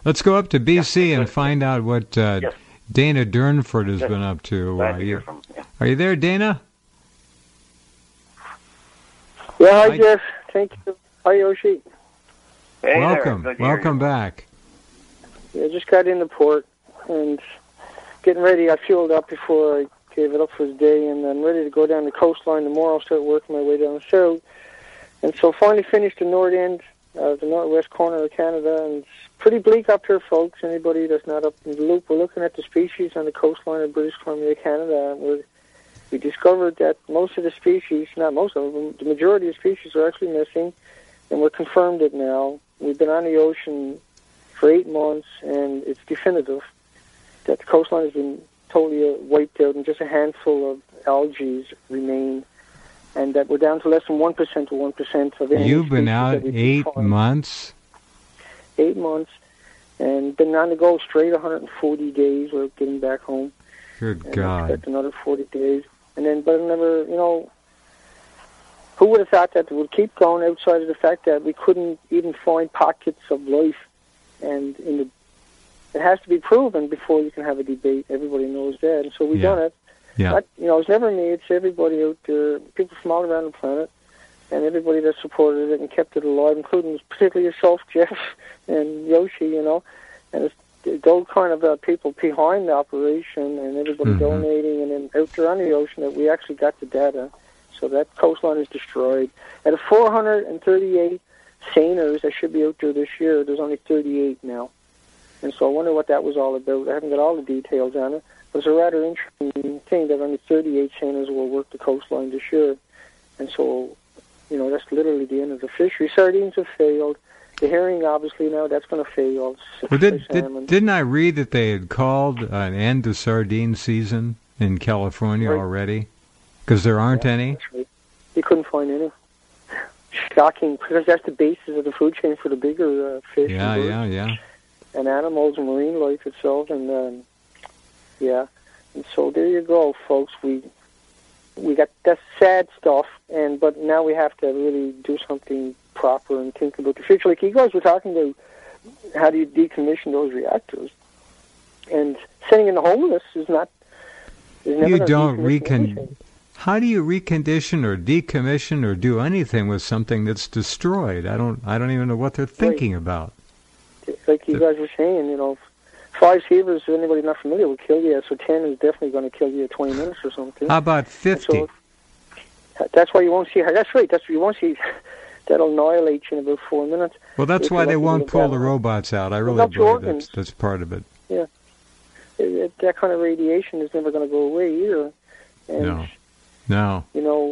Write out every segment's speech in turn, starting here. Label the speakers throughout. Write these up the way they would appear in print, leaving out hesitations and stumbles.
Speaker 1: Let's go up to BC and find out what
Speaker 2: Yes.
Speaker 1: Dana Durnford has been up to.
Speaker 2: Glad to hear from you.
Speaker 1: Are you there, Dana?
Speaker 3: Yeah, hi, Jeff. Thank you. Hi, Yoshi.
Speaker 2: Hey
Speaker 1: Welcome.
Speaker 2: there. Good to hear
Speaker 1: Welcome
Speaker 2: you.
Speaker 1: back.
Speaker 3: Yeah, just got in the port and getting ready. I fueled up before I gave it up for the day, and I'm ready to go down the coastline tomorrow. I'll start working my way down south. And so finally finished the north end, the northwest corner of Canada, and it's pretty bleak up here, folks. Anybody that's not up in the loop, we're looking at the species on the coastline of British Columbia, Canada, and we discovered that most of the species, not most of them, the majority of the species are actually missing, and we're confirmed it now. We've been on the ocean for 8 months, and it's definitive that the coastline has been totally wiped out, and just a handful of algae remain, and that we're down to less than 1% to 1% of any
Speaker 1: You've been
Speaker 3: species
Speaker 1: out
Speaker 3: that we can
Speaker 1: 8
Speaker 3: find.
Speaker 1: months?
Speaker 3: 8 months, and been on the go straight 140 days. We're getting back home.
Speaker 1: Good
Speaker 3: And
Speaker 1: God.
Speaker 3: expect another 40 days. And then, but I never, who would have thought that it would keep going outside of the fact that we couldn't even find pockets of life? And it has to be proven before you can have a debate. Everybody knows that. And so we've done it.
Speaker 1: Yeah.
Speaker 3: But, it's never me. It's everybody out there, people from all around the planet, and everybody that supported it and kept it alive, including particularly yourself, Jeff, and Yoshi, And it's those kind of people behind the operation and everybody donating, and then out there on the ocean that we actually got the data. So that coastline is destroyed. Out of 438 seiners that should be out there this year, there's only 38 now. And so I wonder what that was all about. I haven't got all the details on it. But it's a rather interesting thing that only 38 seiners will work the coastline this year. And so, that's literally the end of the fishery. Sardines have failed. The herring, obviously, now that's going to fail.
Speaker 1: Well, didn't I read that they had called an end to sardine season in California already? Because there aren't any?
Speaker 3: That's right. You couldn't find any. Shocking, because that's the basis of the food chain for the bigger fish and birds and animals and marine life itself. And, and so there you go, folks. We got that sad stuff, but now we have to really do something proper and think about the future. Like you guys were talking about, how do you decommission those reactors? And sending in the homeless is not.
Speaker 1: You don't How do you recondition or decommission or do anything with something that's destroyed? I don't even know what they're thinking about.
Speaker 3: Like you guys were saying, 5 fevers, if anybody not familiar, will kill you. So 10 is definitely going to kill you in 20 minutes or something.
Speaker 1: How about 50?
Speaker 3: So that's why you won't see. That's right. That's what you won't see. That'll annihilate you in about 4 minutes.
Speaker 1: Well, that's why they won't pull the robots out. I really believe that's part of it.
Speaker 3: Yeah. That kind of radiation is never going to go away either. And,
Speaker 1: No.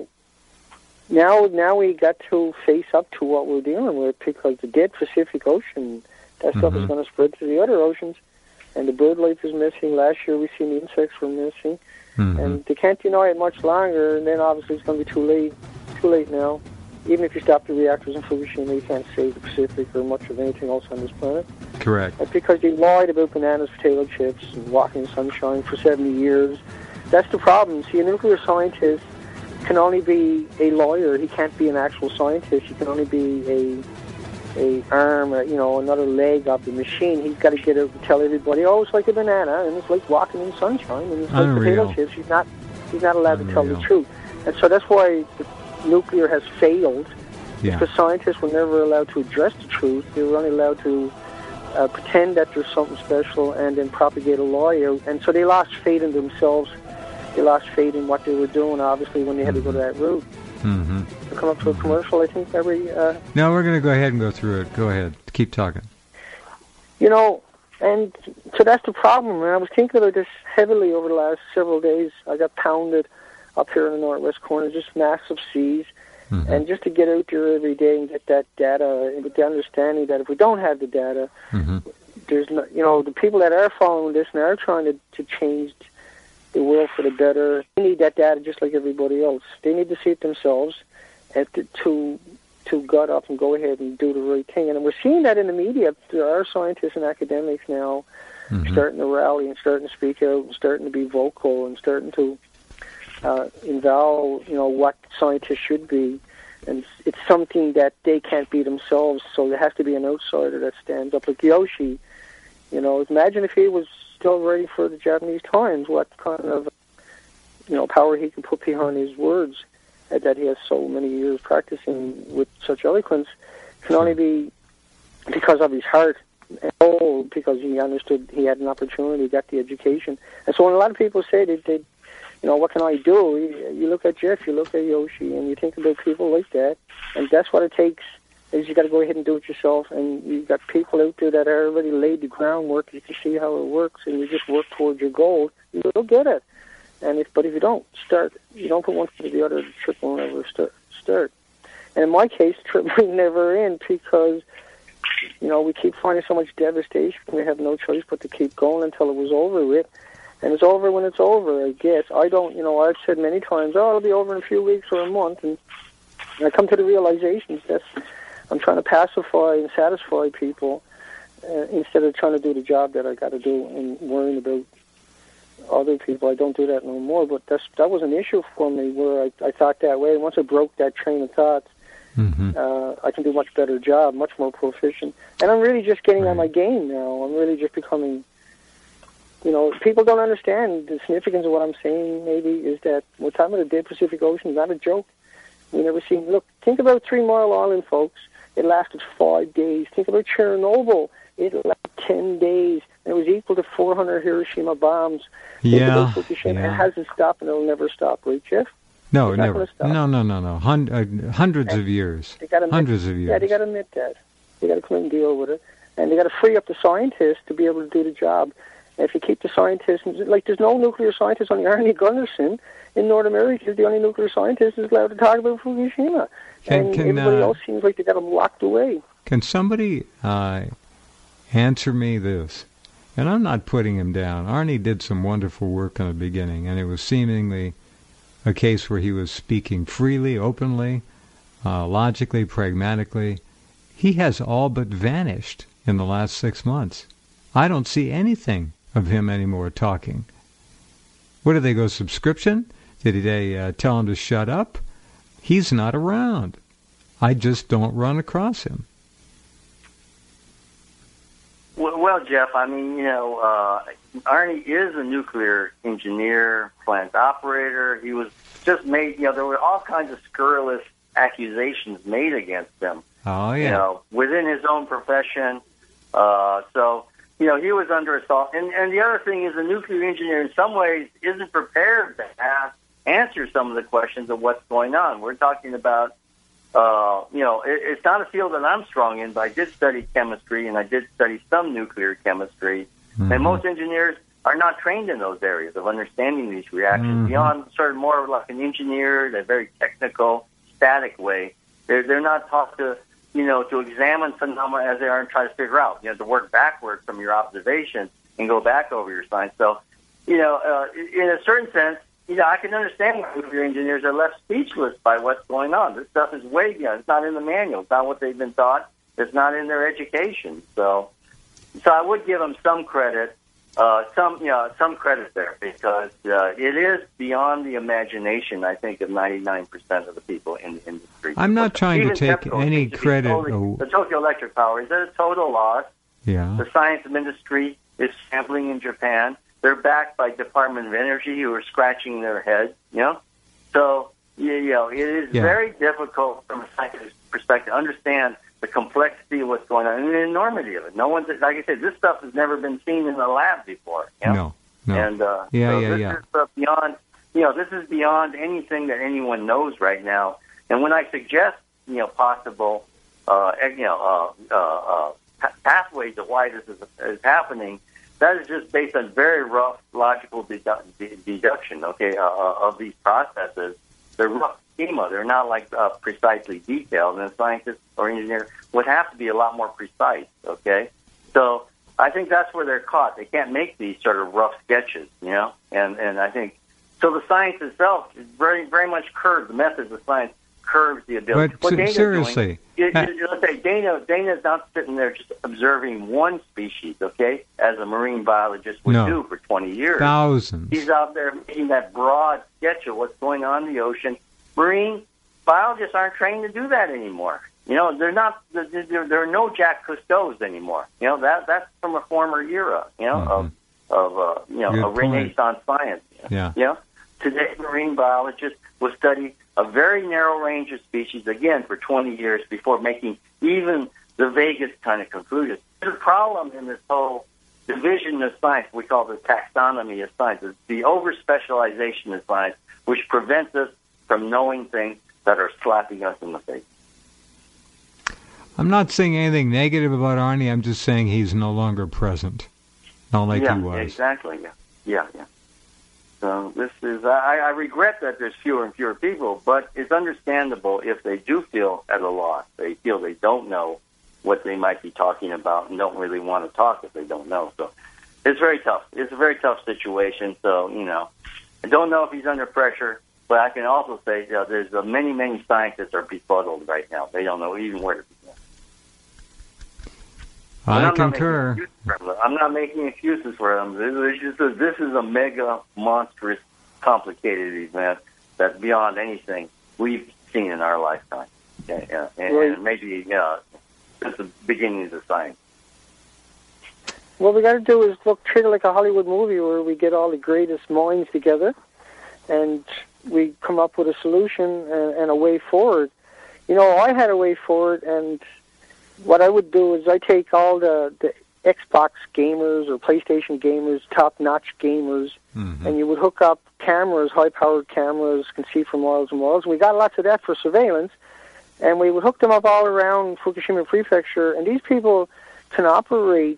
Speaker 3: Now we got to face up to what we're dealing with, because the dead Pacific Ocean, that stuff is going to spread to the other oceans, and the bird life is missing. Last year we seen the insects were missing, and they can't deny it much longer, and then obviously it's going to be too late. Too late now. Even if you stop the reactors in Fukushima, you can't save the Pacific or much of anything else on this planet.
Speaker 1: Correct.
Speaker 3: That's because they lied about bananas, potato chips, and walking in sunshine for 70 years. That's the problem. See, a nuclear scientist can only be a lawyer. He can't be an actual scientist. He can only be a arm, another leg of the machine. He's got to get out and tell everybody, it's like a banana, and it's like walking in sunshine, and it's like potato chips. He's not allowed to tell the truth. And so that's why the nuclear has failed, because scientists were never allowed to address the truth. They were only allowed to pretend that there's something special and then propagate a lie out. And so they lost faith in themselves. They lost faith in what they were doing, obviously, when they had to go to that route. We'll come up to a commercial, I think, every...
Speaker 1: No, we're going to go ahead and go through it. Go ahead. Keep talking.
Speaker 3: And so that's the problem. And I was thinking about this heavily over the last several days. I got pounded up here in the northwest corner, just massive seas. And just to get out there every day and get that data, with the understanding that if we don't have the data, there's no, the people that are following this and are trying to change the world for the better, they need that data just like everybody else. They need to see it themselves and to gut up and go ahead and do the right thing. And we're seeing that in the media. There are scientists and academics now starting to rally and starting to speak out and starting to be vocal and starting to involve, what scientists should be. And it's something that they can't be themselves, so there has to be an outsider that stands up. Like Yoshi, Imagine if he was still ready for the Japanese times, what kind of, power he could put behind his words that he has so many years practicing with such eloquence can only be because of his heart, and because he understood he had an opportunity, got the education. And so when a lot of people say they what can I do? You look at Jeff, you look at Yoshi, and you think about people like that, and that's what it takes. Is you got to go ahead and do it yourself, and you've got people out there that are already laid the groundwork. You can see how it works, and you just work towards your goal. You'll get it. But if you don't start, you don't put one foot to the other, the trip will never start. And in my case, the trip will never end because we keep finding so much devastation. We have no choice but to keep going until it was over with. And it's over when it's over, I guess. I don't, I've said many times, it'll be over in a few weeks or a month, and I come to the realization that I'm trying to pacify and satisfy people instead of trying to do the job that I got to do and worrying about other people. I don't do that no more, but that was an issue for me where I thought that way. And once I broke that train of thought, I can do a much better job, much more proficient. And I'm really just getting on my game now. I'm really just becoming, people don't understand the significance of what I'm saying, maybe, is that what's happening to the dead Pacific Ocean is not a joke. We never seen, look, think about 3 Mile Island, folks. It lasted 5 days. Think about Chernobyl. It lasted 10 days. It was equal to 400 Hiroshima bombs.
Speaker 1: Yeah.
Speaker 3: It hasn't stopped, and it'll never stop, right, Jeff?
Speaker 1: No, never. No. Hundreds of years. Hundreds of years.
Speaker 3: Yeah, they got to admit that. They got to come and deal with it. And they got to free up the scientists to be able to do the job. And if you keep the scientists, like there's no nuclear scientists, only Arnie Gunderson in North America is the only nuclear scientist who's allowed to talk about Fukushima. And everybody else seems like they got them locked away.
Speaker 1: Can somebody answer me this? And I'm not putting him down. Arnie did some wonderful work in the beginning, and it was seemingly a case where he was speaking freely, openly, logically, pragmatically. He has all but vanished in the last 6 months. I don't see anything of him anymore talking. What did they go, subscription? Did they tell him to shut up? He's not around. I just don't run across him.
Speaker 2: Well, Jeff, I mean, Arnie is a nuclear engineer, plant operator. He was just made, there were all kinds of scurrilous accusations made against him.
Speaker 1: Oh, yeah.
Speaker 2: Within his own profession. So, he was under assault. And the other thing is a nuclear engineer in some ways isn't prepared to answer some of the questions of what's going on. We're talking about, it's not a field that I'm strong in, but I did study chemistry and I did study some nuclear chemistry. Mm-hmm. And most engineers are not trained in those areas of understanding these reactions beyond sort of more like an engineer in a very technical, static way. They're not taught to, to examine phenomena as they are and try to figure out, to work backward from your observation and go back over your science. So, in a certain sense, I can understand why nuclear engineers are left speechless by what's going on. This stuff is way beyond. It's not in the manual. It's not what they've been taught. It's not in their education. So I would give them some credit, some credit there, because it is beyond the imagination, I think, of 99% of the people in the industry.
Speaker 1: I'm not trying to take any credit.
Speaker 2: The Tokyo Electric Power is a total loss.
Speaker 1: Yeah.
Speaker 2: The science ministry is sampling in Japan. They're backed by Department of Energy, who are scratching their heads, So, it is very difficult from a scientific perspective to understand the complexity of what's going on and the enormity of it. No one's, like I said, this stuff has never been seen in the lab before.
Speaker 1: No.
Speaker 2: And this is beyond, this is beyond anything that anyone knows right now. And when I suggest, possible, pathways of why this is happening, that is just based on very rough logical deduction, of these processes. They're rough schema. They're not like precisely detailed. And a scientist or engineer would have to be a lot more precise, okay? So I think that's where they're caught. They can't make these sort of rough sketches, And I think, so the science itself is very, very much curved. The methods of science curves the ability.
Speaker 1: But seriously,
Speaker 2: let's say Dana's not sitting there just observing one species, okay, as a marine biologist would do for 20 years.
Speaker 1: Thousands.
Speaker 2: He's out there making that broad sketch of what's going on in the ocean. Marine biologists aren't trained to do that anymore. You know, they're not. There are no Jacques Cousteaus anymore. You know, that's from a former era. You know, of a Renaissance science.
Speaker 1: Yeah.
Speaker 2: You know, today marine biologists will study a very narrow range of species again for 20 years before making even the vaguest kind of conclusions. There's a problem in this whole division of science we call the taxonomy of science. It's the over-specialization of science, which prevents us from knowing things that are slapping us in the face.
Speaker 1: I'm not saying anything negative about Arnie. I'm just saying he's no longer present. Not like he was.
Speaker 2: Exactly. Yeah. So this is, I regret that there's fewer and fewer people, but it's understandable if they do feel at a loss. They feel they don't know what they might be talking about and don't really want to talk if they don't know. So it's very tough. It's a very tough situation. So, you know, I don't know if he's under pressure, but I can also say there's many, many scientists are befuddled right now. They don't know even where to begin.
Speaker 1: I concur.
Speaker 2: I'm not making excuses for them. This is a mega, monstrous, complicated event that's beyond anything we've seen in our lifetime. And maybe it's the beginning of the science.
Speaker 3: What we got to do is treat it like a Hollywood movie where we get all the greatest minds together and we come up with a solution and a way forward. You know, I had a way forward, and what I would do is I take all the Xbox gamers or PlayStation gamers, top-notch gamers, and you would hook up cameras, high-powered cameras, can see for miles and miles. We got lots of that for surveillance, and we would hook them up all around Fukushima Prefecture, and these people can operate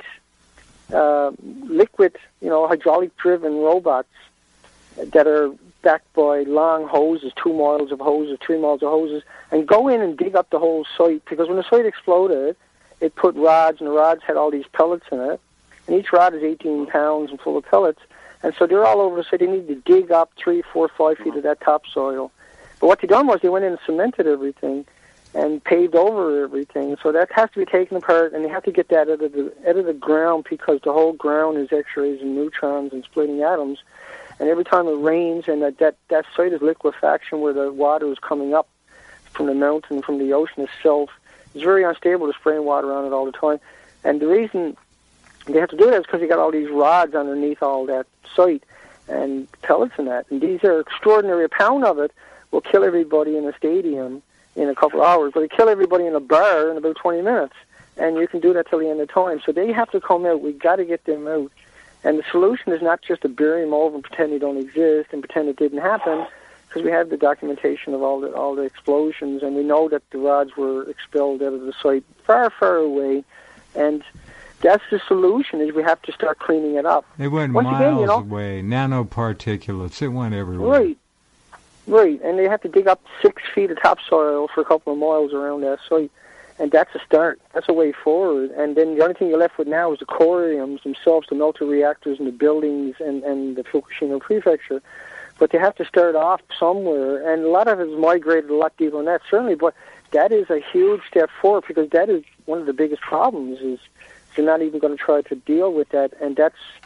Speaker 3: liquid, hydraulic-driven robots that are backed by long hoses, 2 miles of hoses, 3 miles of hoses, and go in and dig up the whole site, because when the site exploded, it put rods, and the rods had all these pellets in it, and each rod is 18 pounds and full of pellets, and so they're all over the site. They need to dig up 3, 4, 5 feet of that topsoil. But what they done was they went in and cemented everything and paved over everything, so that has to be taken apart, and they have to get that out of the ground, because the whole ground is X-rays and neutrons and splitting atoms. And every time it rains, and that site is liquefaction where the water is coming up from the mountain, from the ocean itself, it's very unstable to spraying water on it all the time. And the reason they have to do that is because you got all these rods underneath all that site and pellets and that. And these are extraordinary. A pound of it will kill everybody in a stadium in a couple of hours, but it kill everybody in a bar in about 20 minutes. And you can do that till the end of time. So they have to come out. We've got to get them out. And the solution is not just to bury them over and pretend they don't exist and pretend it didn't happen, because we have the documentation of all the explosions, and we know that the rods were expelled out of the site far, far away. And that's the solution, is we have to start cleaning it up.
Speaker 1: It went miles away, nanoparticulates, it went everywhere.
Speaker 3: Right. And they have to dig up 6 feet of topsoil for a couple of miles around that site. And that's a start. That's a way forward. And then the only thing you're left with now is the coriums themselves, the melter reactors and the buildings and the Fukushima Prefecture. But they have to start off somewhere. And a lot of it has migrated a lot deeper than that, certainly. But that is a huge step forward, because that is one of the biggest problems, is they're not even going to try to deal with that. And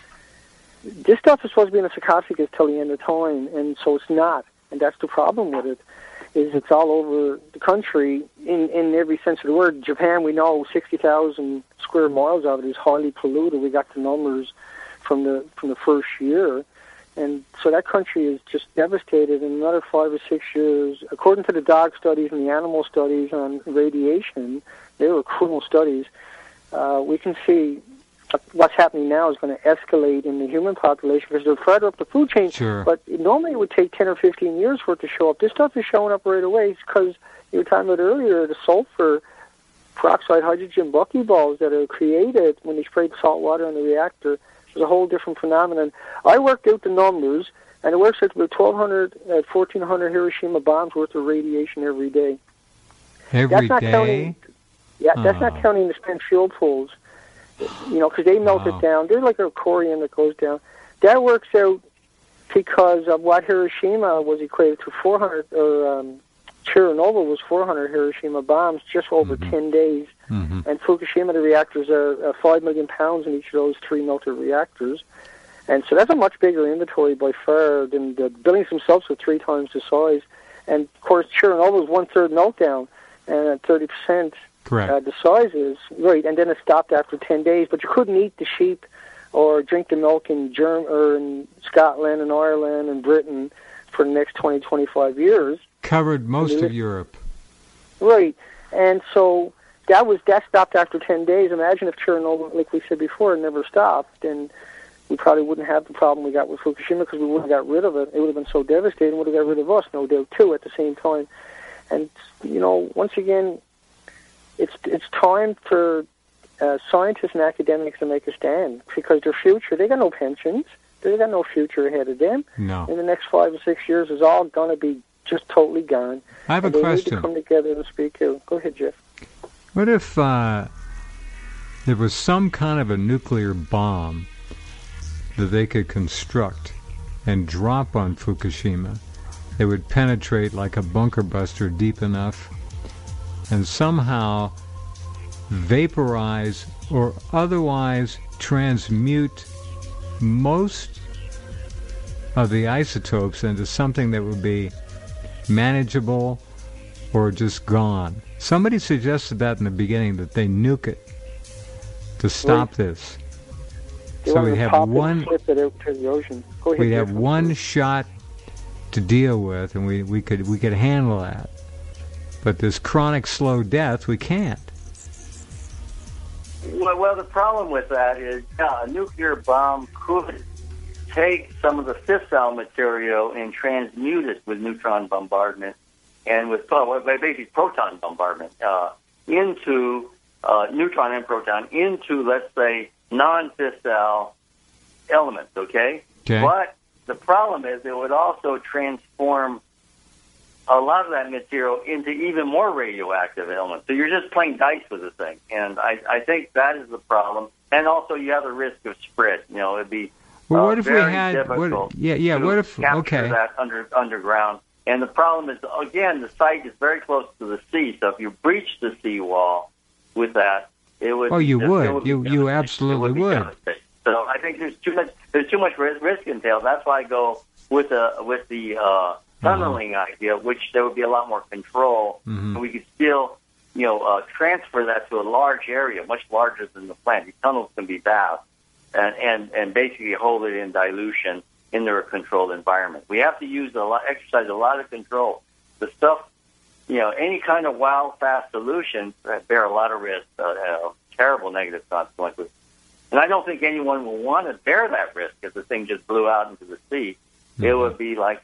Speaker 3: this stuff is supposed to be in a sarcophagus till the end of time, and so it's not. And that's the problem with it. Is it's all over the country in every sense of the word. Japan, we know 60,000 square miles of it is highly polluted. We got the numbers from the first year, and so that country is just devastated. In another 5 or 6 years, according to the dog studies and the animal studies on radiation, they were cruel studies. We can see what's happening now is going to escalate in the human population, because they're further up the food chain.
Speaker 1: Sure.
Speaker 3: But normally it would take 10 or 15 years for it to show up. This stuff is showing up right away. It's because you were talking about earlier, the sulfur peroxide hydrogen buckyballs that are created when they spray salt water in the reactor. There's a whole different phenomenon. I worked out the numbers, and it works out about 1,400 Hiroshima bombs worth of radiation every day.
Speaker 1: Every day?
Speaker 3: That's not counting the spent fuel pools. Because they melt it down. They're like a corium that goes down. That works out because of what Hiroshima was equated to 400, or Chernobyl was 400 Hiroshima bombs just over 10 days. Mm-hmm. And Fukushima, the reactors are 5 million pounds in each of those 3 melter reactors. And so that's a much bigger inventory by far than the buildings themselves are 3 times the size. And, of course, Chernobyl is 1/3 meltdown. and at 30%,
Speaker 1: Correct.
Speaker 3: the size is, right, and then it stopped after 10 days, but you couldn't eat the sheep or drink the milk in in Scotland and Ireland and Britain for the next 20, 25 years.
Speaker 1: Covered most of Europe.
Speaker 3: Right, and so that stopped after 10 days. Imagine if Chernobyl, like we said before, never stopped, then we probably wouldn't have the problem we got with Fukushima because we wouldn't have got rid of it. It would have been so devastating, would have got rid of us, no doubt, too, at the same time. And, once again, it's time for scientists and academics to make a stand because their future, they got no pensions, they got no future ahead of them.
Speaker 1: No.
Speaker 3: In the next 5 or 6 years, is all going to be just totally gone.
Speaker 1: I have a
Speaker 3: question. They need to come together and speak out. Go ahead, Jeff.
Speaker 1: What if there was some kind of a nuclear bomb that they could construct and drop on Fukushima? They would penetrate like a bunker buster deep enough and somehow vaporize or otherwise transmute most of the isotopes into something that would be manageable or just gone. Somebody suggested that in the beginning, that they nuke it to stop this. So we have one.
Speaker 3: Flip it out to the ocean. Go ahead,
Speaker 1: we'd have one shot to deal with, and we could handle that. But this chronic slow death, we can't.
Speaker 2: Well, the problem with that is a nuclear bomb could take some of the fissile material and transmute it with neutron bombardment and with basically proton bombardment into neutron and proton into, let's say, non-fissile elements, okay? But the problem is it would also transform a lot of that material into even more radioactive elements. So you're just playing dice with the thing. And I think that is the problem. And also you have the risk of spread. It'd be
Speaker 1: what if
Speaker 2: very
Speaker 1: we had,
Speaker 2: difficult
Speaker 1: what if,
Speaker 2: capture that underground. And the problem is, again, the site is very close to the sea. So if you breach the seawall with that, it would.
Speaker 1: Oh, you would. You absolutely would.
Speaker 2: So I think there's too much risk entailed. That's why I go with the tunneling idea, which there would be a lot more control, and we could still, transfer that to a large area, much larger than the plant. These tunnels can be vast, and basically hold it in dilution in their controlled environment. We have to exercise a lot of control. The stuff, any kind of wild, fast solutions bear a lot of risk, terrible negative consequences. And I don't think anyone will want to bear that risk if the thing just blew out into the sea. It would be like,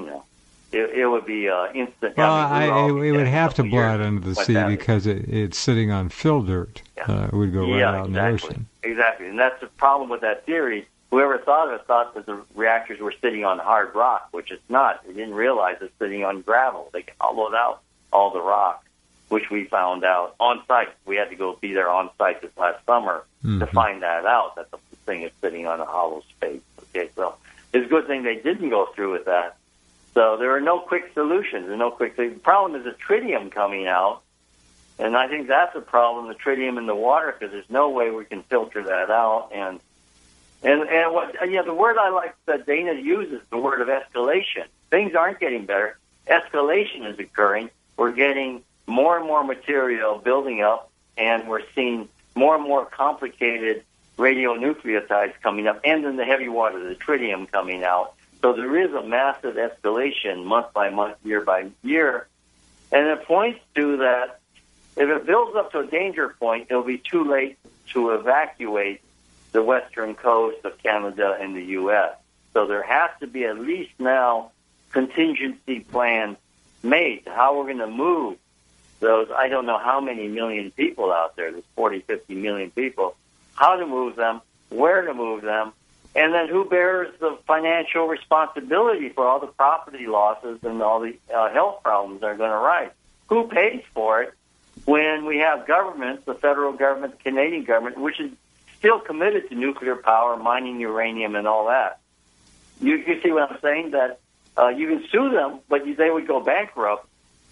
Speaker 2: it would be instant.
Speaker 1: Well, it would have to blow out into the sea because it's sitting on fill dirt.
Speaker 2: Yeah.
Speaker 1: It would go right out in the ocean.
Speaker 2: Exactly. And that's the problem with that theory. Whoever thought of it thought that the reactors were sitting on hard rock, which it's not. They didn't realize it's sitting on gravel. They hollowed out all the rock, which we found out on site. We had to go be there on site this last summer to find that out, that the thing is sitting on a hollow space. Okay, so it's a good thing they didn't go through with that. So there are no quick solutions. The problem is the tritium coming out, and I think that's a problem, the tritium in the water, because there's no way we can filter that out. And what the word I like that Dana uses, the word of escalation. Things aren't getting better. Escalation is occurring. We're getting more and more material building up, and we're seeing more and more complicated radionucleotides coming up, and then the heavy water, the tritium coming out. So there is a massive escalation month by month, year by year. And it points to that if it builds up to a danger point, it'll be too late to evacuate the western coast of Canada and the U.S. So there has to be at least now contingency plans made to how we're going to move those, I don't know how many million people out there, there's 40, 50 million people, how to move them, where to move them, and then who bears the financial responsibility for all the property losses and all the health problems that are going to arise. Who pays for it when we have governments, the federal government, the Canadian government, which is still committed to nuclear power, mining uranium, and all that? You see what I'm saying? That you can sue them, but they would go bankrupt.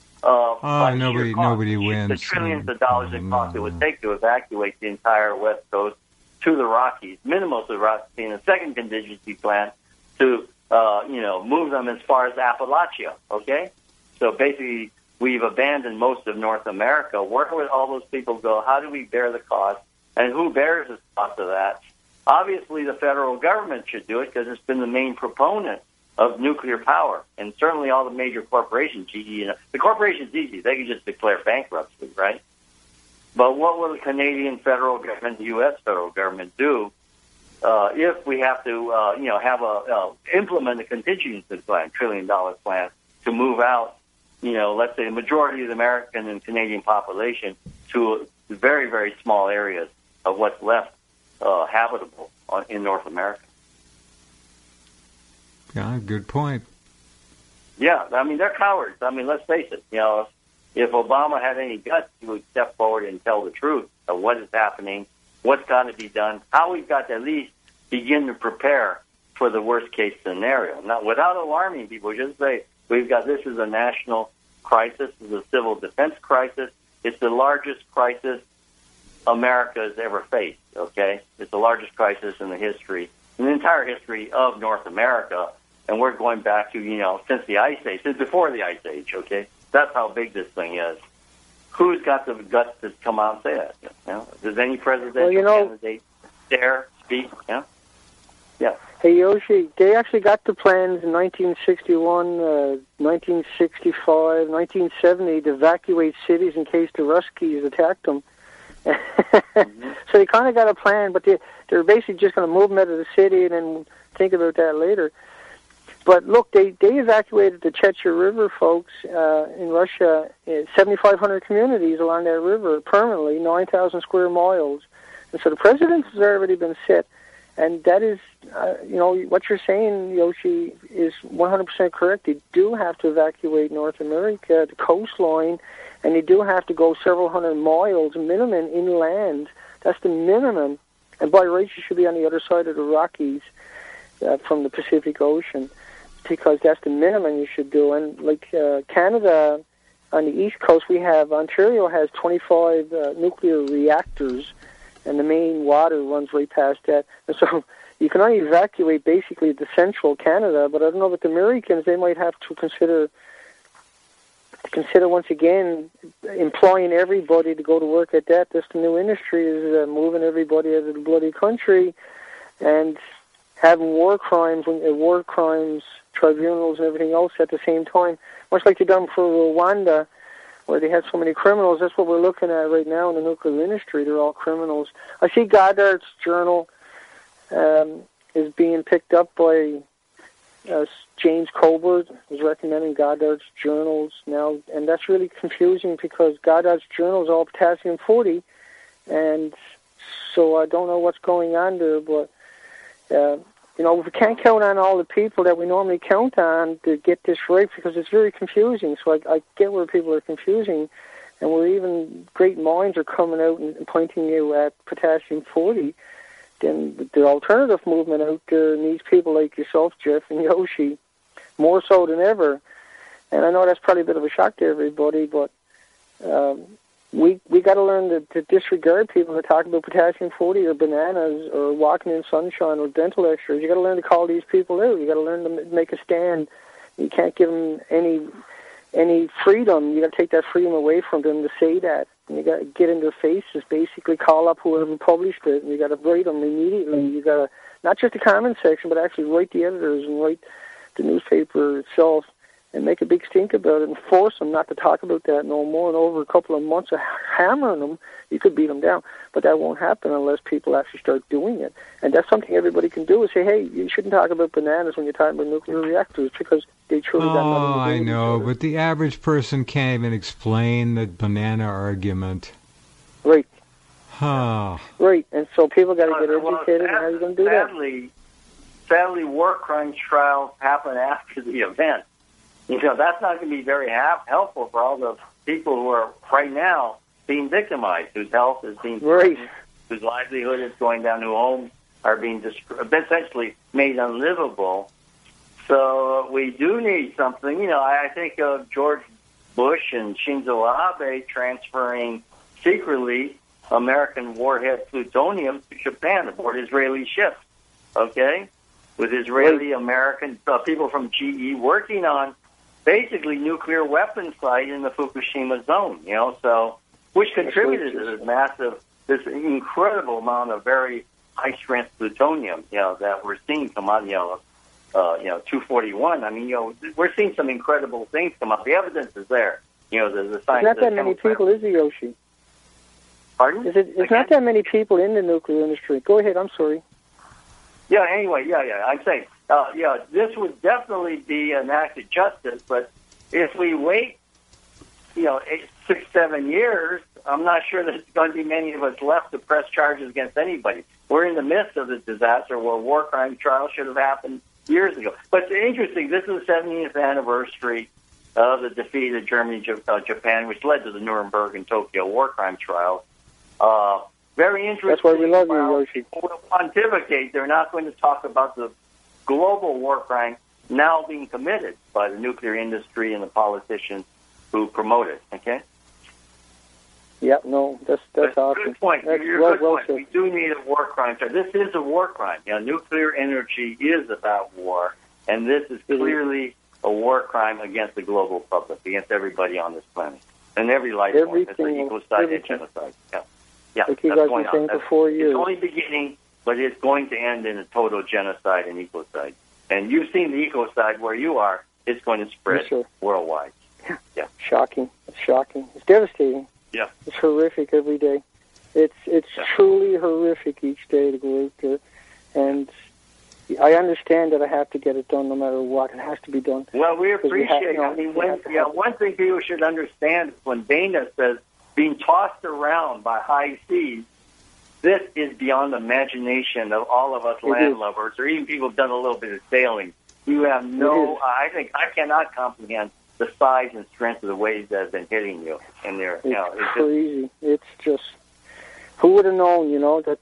Speaker 1: Nobody wins.
Speaker 2: The trillions of dollars it costs it would take to evacuate the entire West Coast to the Rockies, minimum to the Rockies, and a second contingency plan to, move them as far as Appalachia, okay? So basically we've abandoned most of North America. Where would all those people go? How do we bear the cost? And who bears the cost of that? Obviously, the federal government should do it because it's been the main proponent of nuclear power. And certainly all the major corporations, GE, the corporation's easy. They can just declare bankruptcy, right? But what will the Canadian federal government, the U.S. federal government do if we have to, implement a contingency plan, $1 trillion plan, to move out, let's say the majority of the American and Canadian population to very, very small areas of what's left habitable in North America?
Speaker 1: Yeah, good point.
Speaker 2: Yeah, I mean, they're cowards. I mean, let's face it. If Obama had any guts, he would step forward and tell the truth of what is happening, what's got to be done, how we've got to at least begin to prepare for the worst-case scenario. Now, without alarming people, just say, this is a national crisis, this is a civil defense crisis. It's the largest crisis America has ever faced, okay? It's the largest crisis in the entire history of North America, and we're going back to, since the Ice Age, since before the Ice Age, okay? That's how big this thing is. Who's got the guts to come out and say that? Does any presidential candidate dare speak? Yeah.
Speaker 3: Hey, Yoshi, they actually got the plans in 1961, 1965, 1970 to evacuate cities in case the Ruskies attacked them. Mm-hmm. So they kind of got a plan, but they're basically just going to move them out of the city and then think about that later. But look, they evacuated the Chechnya River, folks, in Russia, 7,500 communities along that river permanently, 9,000 square miles. And so the precedent has already been set. And that is, what you're saying, Yoshi, is 100% correct. They do have to evacuate North America, the coastline, and they do have to go several hundred miles minimum inland. That's the minimum. And by rights, you should be on the other side of the Rockies from the Pacific Ocean, because that's the minimum you should do. And like Canada, on the East Coast, Ontario has 25 nuclear reactors, and the main water runs right past that. And so you can only evacuate basically the central Canada, but I don't know about the Americans. They might have to consider once again employing everybody to go to work at that. That's the new industry, is moving everybody out of the bloody country and having war crimes tribunals and everything else at the same time, much like they've done for Rwanda, where they had so many criminals. That's what we're looking at right now in the nuclear industry. They're all criminals. I see Goddard's journal is being picked up by James Colbert is recommending Goddard's journals now, and that's really confusing because Goddard's journal is all potassium-40, and so I don't know what's going on there, but we can't count on all the people that we normally count on to get this right because it's very confusing. So I get where people are confusing, and where even great minds are coming out and pointing you at potassium-40. Then the alternative movement out there needs people like yourself, Jeff, and Yoshi, more so than ever. And I know that's probably a bit of a shock to everybody, but we got to learn to disregard people who talk about potassium-40 or bananas or walking in sunshine or dental x-rays. You got to learn to call these people out. You got to learn to make a stand. You can't give them any freedom. You got to take that freedom away from them to say that. And you got to get in their faces, basically call up whoever published it, and you got to write them immediately. You got to not just the comment section, but actually write the editors and write the newspaper itself and make a big stink about it and force them not to talk about that no more. And over a couple of months of hammering them, you could beat them down. But that won't happen unless people actually start doing it. And that's something everybody can do is say, hey, you shouldn't talk about bananas when you're talking about nuclear reactors because they truly got nothing to do with
Speaker 1: I know,
Speaker 3: each other.
Speaker 1: but the average person can't even explain the banana argument.
Speaker 3: Right.
Speaker 1: Huh.
Speaker 3: Right, and so people got to get educated, and how are you going to do
Speaker 2: that? Sadly, war crimes trials happen after the event. That's not going to be very helpful for all the people who are right now being victimized, whose health is being threatened, whose livelihood is going down, whose homes are being essentially made unlivable. So we do need something. I think of George Bush and Shinzo Abe transferring secretly American warhead plutonium to Japan aboard Israeli ships, okay? With Israeli, American people from GE working on basically nuclear weapons site in the Fukushima zone, so which contributed to this incredible amount of very high-strength plutonium, that we're seeing come out, 241. I mean, we're seeing some incredible things come out. The evidence is there. The science.
Speaker 3: It's not that many people, is it, Yoshi?
Speaker 2: Pardon?
Speaker 3: It's not that many people in the nuclear industry. Go ahead. I'm sorry.
Speaker 2: Yeah. Anyway, yeah. I'm saying, this would definitely be an act of justice. But if we wait, 6, 7 years, I'm not sure there's going to be many of us left to press charges against anybody. We're in the midst of the disaster where war crime trial should have happened years ago. But it's interesting. This is the 70th anniversary of the defeat of Germany, Japan, which led to the Nuremberg and Tokyo war crime trials. Very interesting.
Speaker 3: That's why we love you, Yoshi.
Speaker 2: People will pontificate. They're not going to talk about the global war crime now being committed by the nuclear industry and the politicians who promote it. Okay?
Speaker 3: Yeah, no, that's awesome.
Speaker 2: Good point. You're good point. We do need a war crime. This is a war crime. Nuclear energy is about war, and this is clearly a war crime against the global public, against everybody on this planet, and every life form. It's an ecocide and genocide. Yeah,
Speaker 3: like you guys been saying for 4 years.
Speaker 2: It's only beginning, but it's going to end in a total genocide and ecocide. And you've seen the ecocide where you are. It's going to spread worldwide. Yeah.
Speaker 3: Shocking. It's shocking. It's devastating.
Speaker 2: Yeah.
Speaker 3: It's horrific every day. It's truly horrific each day to go out there. And I understand that I have to get it done no matter what. It has to be done.
Speaker 2: Well, we appreciate it. One thing people should understand is when Dana says being tossed around by high seas, this is beyond the imagination of all of us landlubbers, or even people who've done a little bit of sailing. You have I cannot comprehend the size and strength of the waves that have been hitting you. And
Speaker 3: it's crazy. It's just, who would have known, that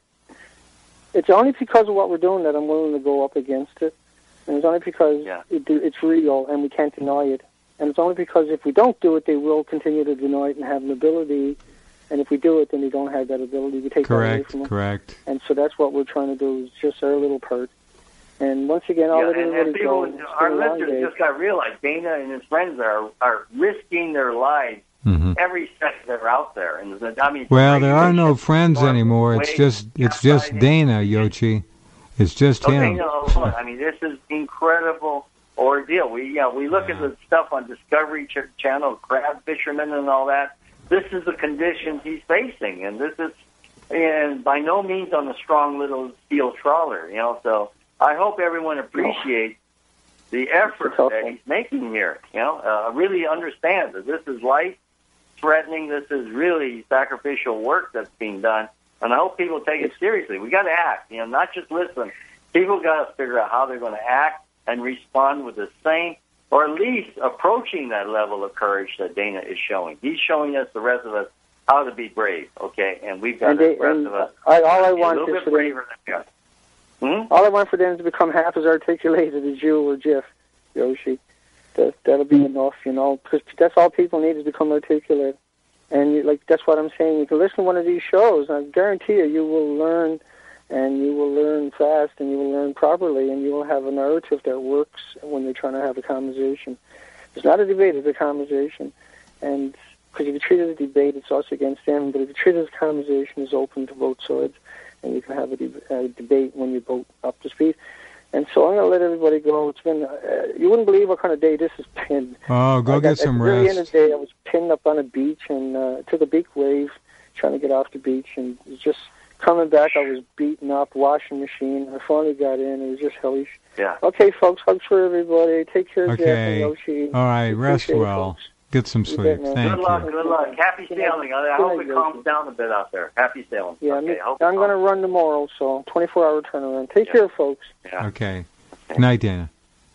Speaker 3: it's only because of what we're doing that I'm willing to go up against it. And it's only because it's real and we can't deny it. And it's only because if we don't do it, they will continue to deny it and have an ability. And if we do it, then they don't have that ability. We take that away from them. Correct. And so that's what we're trying to do, is just our little part. And once again, I'll let everybody go.
Speaker 2: Our listeners just got to realize Dana and his friends are risking their lives every second they're out there. And
Speaker 1: there are no friends anymore. It's just Dana, Yoshi. It's just him.
Speaker 2: This is incredible ordeal. We look at the stuff on Discovery Channel, crab fishermen and all that. This is the conditions he's facing, and this is, and by no means on a strong little steel trawler. So I hope everyone appreciates the effort that he's making here. Really understand that this is life-threatening. This is really sacrificial work that's being done, and I hope people take it seriously. We got to act. Not just listen. People got to figure out how they're going to act and respond with the same, or at least approaching that level of courage that Dana is showing. He's showing us, the rest of us, how to be brave. Okay, and we've got the rest of us
Speaker 3: all I
Speaker 2: want a little bit braver than us.
Speaker 3: All I want for them is to become half as articulated as you or Jeff, Yoshi. That'll be enough, because that's all people need is become articulate. And that's what I'm saying. You can listen to one of these shows, and I guarantee you will learn, and you will learn fast, and you will learn properly, and you will have a narrative that works when you're trying to have a conversation. It's not a debate, it's a conversation. And because if you treat it as a debate, it's us against them. But if you treat it as a conversation, it's open to both sides. And you can have a debate when you're both up to speed. And so I'm going to let everybody go. It's been, you wouldn't believe what kind of day this has been.
Speaker 1: Oh, go get some rest. At the end of the day, I was pinned up on a beach and took a big wave trying to get off the beach. And just coming back, I was beaten up, washing machine. I finally got in. It was just hellish.
Speaker 2: Yeah.
Speaker 3: Okay, folks, hugs for everybody. Take care, Jeff and Yoshi.
Speaker 1: All right, rest well. Get some sleep. Thank
Speaker 2: you. Good luck. Happy sailing. I hope it calms down a bit out there. Happy sailing.
Speaker 3: Yeah, I'm going to run tomorrow, so 24-hour turnaround. Take care, folks.
Speaker 1: Yeah. Okay. Good night, Dana.